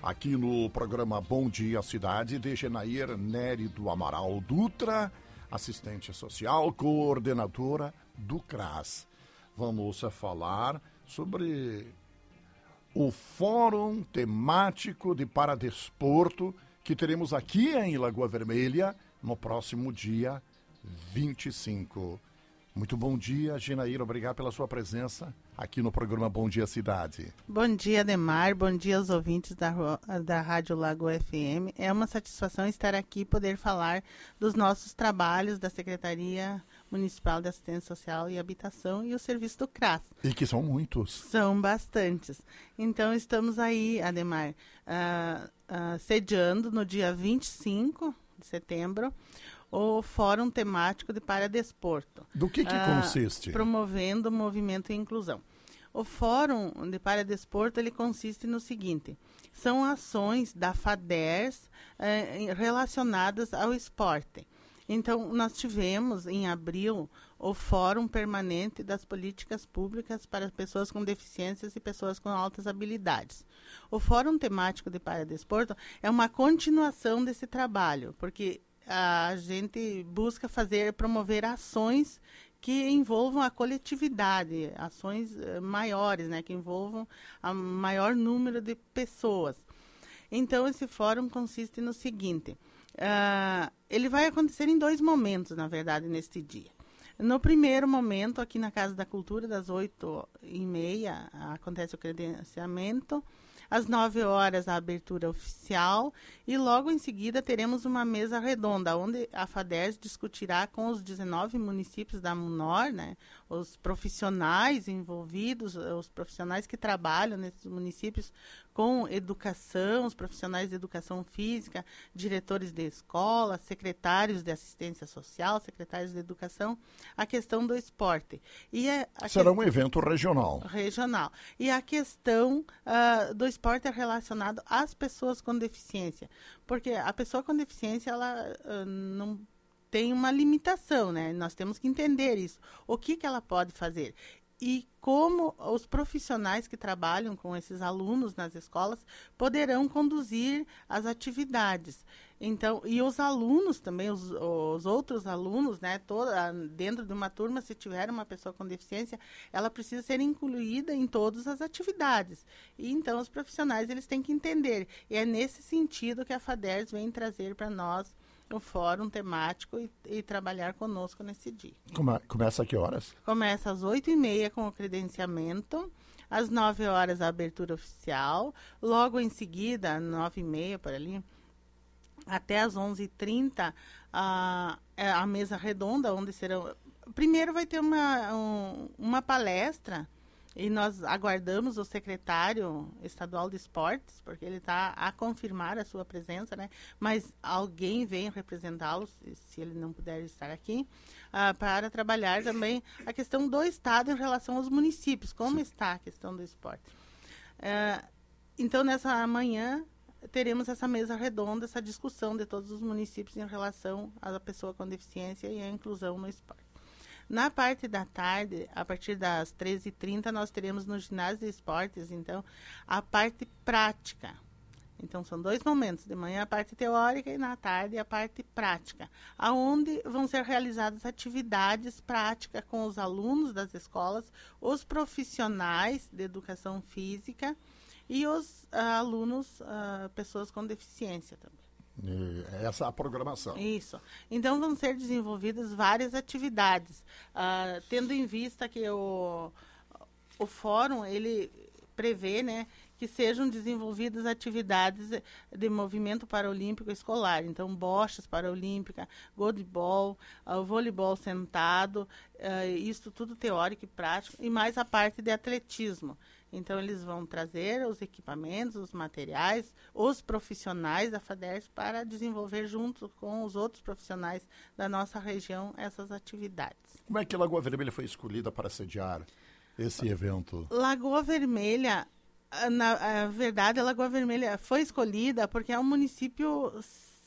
aqui no programa Bom Dia Cidade, de Genair Nery do Amaral Dutra, assistente social, coordenadora do CRAS. Vamos falar sobre o Fórum Temático de Paradesporto que teremos aqui em Lagoa Vermelha no próximo dia 25. Muito bom dia, Genair, obrigado pela sua presença aqui no programa Bom Dia Cidade. Bom dia, Ademar, bom dia aos ouvintes da Rádio Lagoa FM. É uma satisfação estar aqui e poder falar dos nossos trabalhos da Secretaria Municipal de Assistência Social e Habitação e o serviço do CRAS. E que são muitos. São bastantes. Então, estamos aí, Ademar, sediando no dia 25 de setembro, o Fórum Temático de Paradesporto. Do que consiste? Promovendo o movimento e inclusão. O Fórum de Paradesporto, ele consiste no seguinte: são ações da FADERS relacionadas ao esporte. Então, nós tivemos, em abril, o Fórum Permanente das Políticas Públicas para Pessoas com Deficiências e Pessoas com Altas Habilidades. O Fórum Temático de Paradesporto é uma continuação desse trabalho, porque a gente busca promover ações que envolvam a coletividade, ações maiores, né, que envolvam o maior número de pessoas. Então, esse fórum consiste no seguinte: ele vai acontecer em 2 momentos, na verdade, neste dia. No primeiro momento, aqui na Casa da Cultura, das 8h30, acontece o credenciamento. Às 9 horas, a abertura oficial, e logo em seguida teremos uma mesa redonda, onde a FADERS discutirá com os 19 municípios da MUNOR, né, os profissionais envolvidos, os profissionais que trabalham nesses municípios com educação, os profissionais de educação física, diretores de escola, secretários de assistência social, secretários de educação, a questão do esporte. Será um evento regional. Regional. E a questão do esporte é relacionado às pessoas com deficiência, porque a pessoa com deficiência, ela não tem uma limitação, né? Nós temos que entender isso. O que ela pode fazer? E como os profissionais que trabalham com esses alunos nas escolas poderão conduzir as atividades. Então, e os alunos também, os outros alunos, né, dentro de uma turma, se tiver uma pessoa com deficiência, ela precisa ser incluída em todas as atividades. E então os profissionais, eles têm que entender. E é nesse sentido que a FADERS vem trazer para nós o fórum temático e trabalhar conosco nesse dia. Começa a que horas? Começa às 8h30 com o credenciamento, às 9 horas a abertura oficial, logo em seguida, 9h30 por ali, até às 11h30, a mesa redonda, onde serão... Primeiro vai ter uma palestra, e nós aguardamos o secretário estadual de esportes, porque ele está a confirmar a sua presença, né? Mas alguém vem representá-lo, se ele não puder estar aqui, para trabalhar também a questão do Estado em relação aos municípios, como está a questão do esporte. Então, nessa manhã, teremos essa mesa redonda, essa discussão de todos os municípios em relação à pessoa com deficiência e à inclusão no esporte. Na parte da tarde, a partir das 13h30, nós teremos no ginásio de esportes, então, a parte prática. Então, são 2 momentos, de manhã a parte teórica e na tarde a parte prática, aonde vão ser realizadas atividades práticas com os alunos das escolas, os profissionais de educação física e os alunos, pessoas com deficiência também. Essa é a programação. Isso. Então, vão ser desenvolvidas várias atividades, tendo em vista que o fórum, ele prevê, né, que sejam desenvolvidas atividades de movimento paralímpico escolar. Então, bochas paralímpica, goalball, voleibol sentado, isso tudo teórico e prático, e mais a parte de atletismo. Então, eles vão trazer os equipamentos, os materiais, os profissionais da FADERS para desenvolver junto com os outros profissionais da nossa região essas atividades. Como é que Lagoa Vermelha foi escolhida para sediar esse evento? Lagoa Vermelha, na verdade, a Lagoa Vermelha foi escolhida porque é um município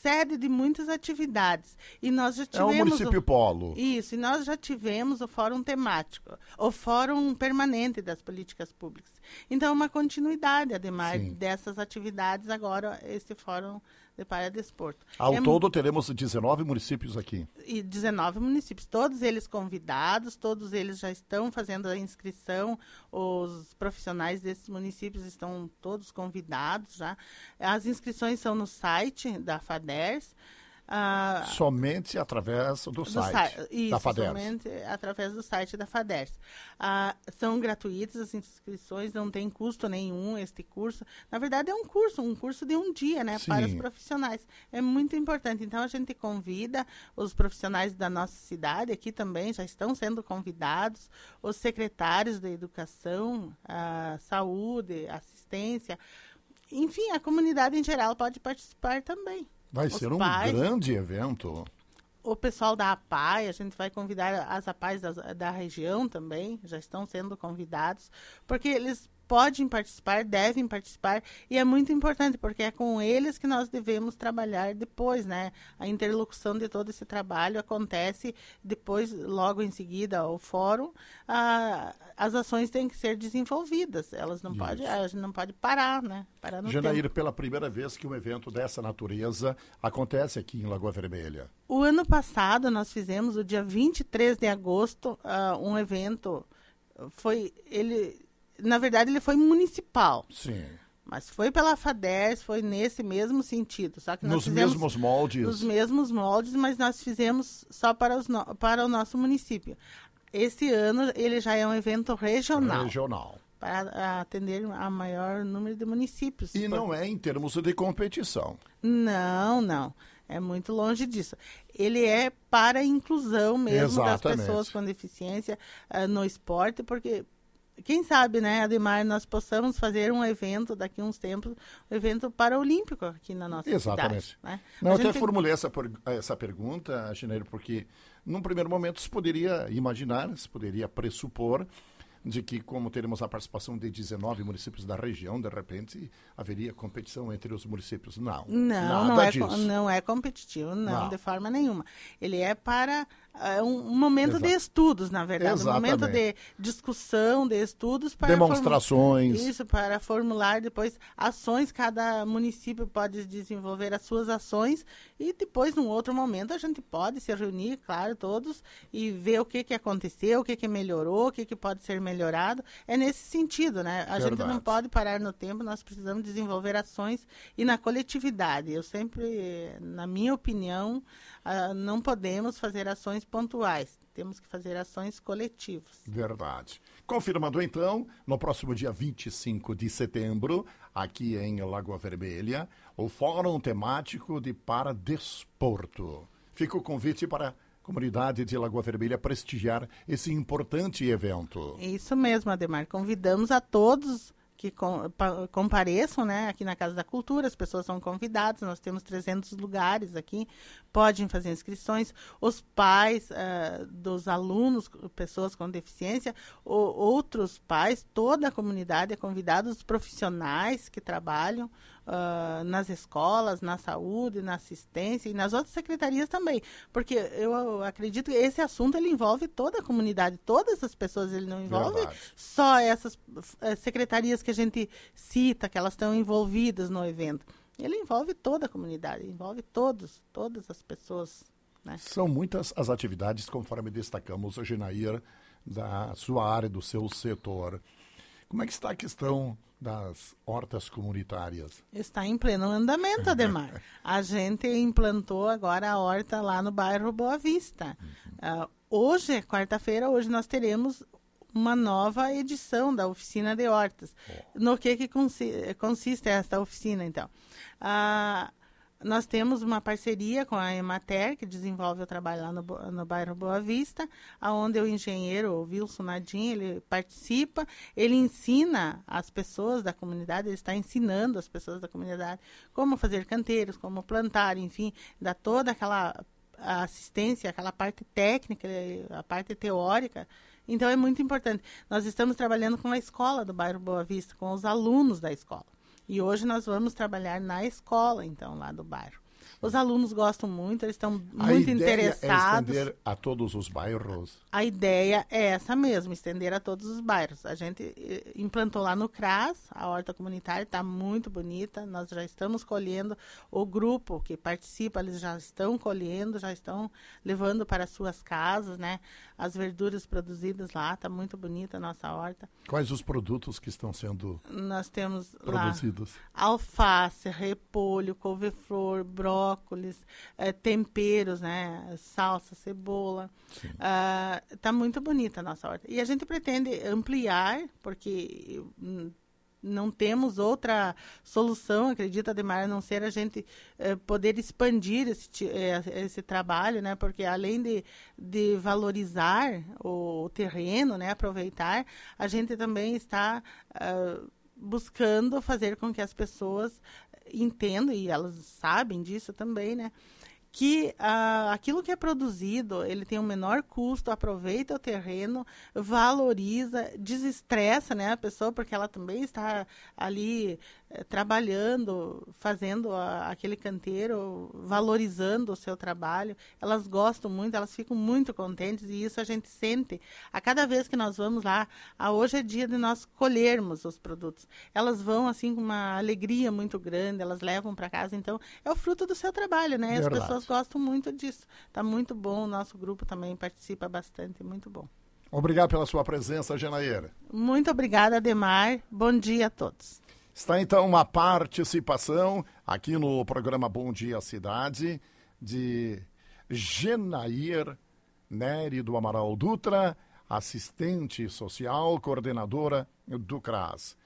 sede de muitas atividades. E nós já tivemos... É um município polo. Isso, e nós já tivemos o Fórum Temático, o Fórum Permanente das Políticas Públicas. Então, uma continuidade, Ademar, dessas atividades, agora esse Fórum de Paradesporto. Ao todo, teremos 19 municípios aqui. E 19 municípios, todos eles convidados, todos eles já estão fazendo a inscrição, os profissionais desses municípios estão todos convidados já. As inscrições são no site da FADERS. Somente através do site isso, da FADERS. Somente através do site da FADERS. São gratuitas as inscrições, não tem custo nenhum este curso. Na verdade, é um curso de um dia, né, para os profissionais. É muito importante. Então, a gente convida os profissionais da nossa cidade, aqui também já estão sendo convidados, os secretários da educação, saúde, assistência, enfim, a comunidade em geral pode participar também. Vai ser um grande evento. O pessoal da APAI, a gente vai convidar as APAIs da região também, já estão sendo convidados, porque eles podem participar, devem participar, e é muito importante, porque é com eles que nós devemos trabalhar depois, né? A interlocução de todo esse trabalho acontece depois, logo em seguida, ao fórum, as ações têm que ser desenvolvidas, elas não podem, a gente não pode parar, né? Parar no Janaíra, tempo. pela primeira vez que um evento dessa natureza acontece aqui em Lagoa Vermelha. O ano passado, nós fizemos, o dia 23 de agosto, um evento, na verdade, ele foi municipal. Sim. Mas foi pela FADERS, foi nesse mesmo sentido. Só que nós mesmos moldes? Nos mesmos moldes, mas nós fizemos só para o nosso município. Esse ano, ele já é um evento regional. Para atender a maior número de municípios. E não é em termos de competição. Não. É muito longe disso. Ele é para a inclusão mesmo das pessoas com deficiência no esporte, porque... Quem sabe, né, Ademar, nós possamos fazer um evento daqui a uns tempos, um evento paraolímpico aqui na nossa cidade. Né? Não, eu até formulei essa pergunta, Janaíra, porque num primeiro momento se poderia imaginar, se poderia pressupor de que, como teremos a participação de 19 municípios da região, de repente haveria competição entre os municípios. Não é competitivo, não, de forma nenhuma. Ele é para um momento de estudos, na verdade. Exatamente. Um momento de discussão, de estudos. Para demonstrações. Isso, para formular depois ações. Cada município pode desenvolver as suas ações e depois, num outro momento, a gente pode se reunir, claro, todos, e ver o que aconteceu, o que melhorou, o que pode ser melhorado. É nesse sentido, né? A gente não pode parar no tempo, nós precisamos desenvolver ações e na coletividade. Eu sempre, na minha opinião, não podemos fazer ações pontuais. Temos que fazer ações coletivas. Verdade. Confirmando, então, no próximo dia 25 de setembro, aqui em Lagoa Vermelha, o Fórum Temático de Paradesporto. Fica o convite para a comunidade de Lagoa Vermelha prestigiar esse importante evento. Isso mesmo, Ademar. Convidamos a todos que compareçam, né, aqui na Casa da Cultura, as pessoas são convidadas, nós temos 300 lugares aqui, podem fazer inscrições, os pais dos alunos, pessoas com deficiência, outros pais, toda a comunidade é convidada, os profissionais que trabalham nas escolas, na saúde, na assistência e nas outras secretarias também, porque eu acredito que esse assunto ele envolve toda a comunidade, todas as pessoas, ele não envolve só essas secretarias que a gente cita, que elas estão envolvidas no evento. Ele envolve toda a comunidade, envolve todas as pessoas. Né? São muitas as atividades, conforme destacamos, Janaíra, da sua área, do seu setor. Como é que está a questão das hortas comunitárias? Está em pleno andamento, Ademar. A gente implantou agora a horta lá no bairro Boa Vista. Hoje, quarta-feira, hoje nós teremos uma nova edição da oficina de hortas. No que consiste esta oficina, então? Nós temos uma parceria com a Emater, que desenvolve o trabalho lá no bairro Boa Vista, onde o engenheiro, o Wilson Nadim, ele participa, ele ensina as pessoas da comunidade, ele está ensinando as pessoas da comunidade como fazer canteiros, como plantar, enfim, dá toda aquela assistência, aquela parte técnica, a parte teórica. Então, é muito importante. Nós estamos trabalhando com a escola do bairro Boa Vista, com os alunos da escola. E hoje nós vamos trabalhar na escola, então, lá do bairro. Os alunos gostam muito, eles estão A muito ideia interessados. é estender a todos os bairros. A ideia é essa mesmo, estender a todos os bairros. A gente implantou lá no CRAS, a horta comunitária está muito bonita, nós já estamos colhendo, o grupo que participa, eles já estão colhendo, já estão levando para suas casas, né? As verduras produzidas lá, está muito bonita a nossa horta. Quais os produtos que estão sendo Nós temos produzidos? lá alface, repolho, couve-flor, brócolis, temperos, né? Salsa, cebola. Tá muito bonita a nossa horta. E a gente pretende ampliar, porque não temos outra solução, acredita, Ademar, a não ser a gente poder expandir esse trabalho, né? Porque além de valorizar o terreno, né? Aproveitar, a gente também está buscando fazer com que as pessoas entendam, e elas sabem disso também, né? Que aquilo que é produzido, ele tem um menor custo, aproveita o terreno, valoriza, desestressa, né, a pessoa, porque ela também está ali trabalhando, fazendo aquele canteiro, valorizando o seu trabalho. Elas gostam muito, elas ficam muito contentes, e isso a gente sente a cada vez que nós vamos lá. Hoje é dia de nós colhermos os produtos. Elas vão assim com uma alegria muito grande, elas levam para casa, então é o fruto do seu trabalho, né? As pessoas gostam muito disso. Tá muito bom, o nosso grupo também participa bastante, muito bom. Obrigado pela sua presença, Genaíra. Muito obrigada, Ademar. Bom dia a todos. Está então uma participação aqui no programa Bom Dia Cidade de Genair Nery do Amaral Dutra, assistente social, coordenadora do CRAS.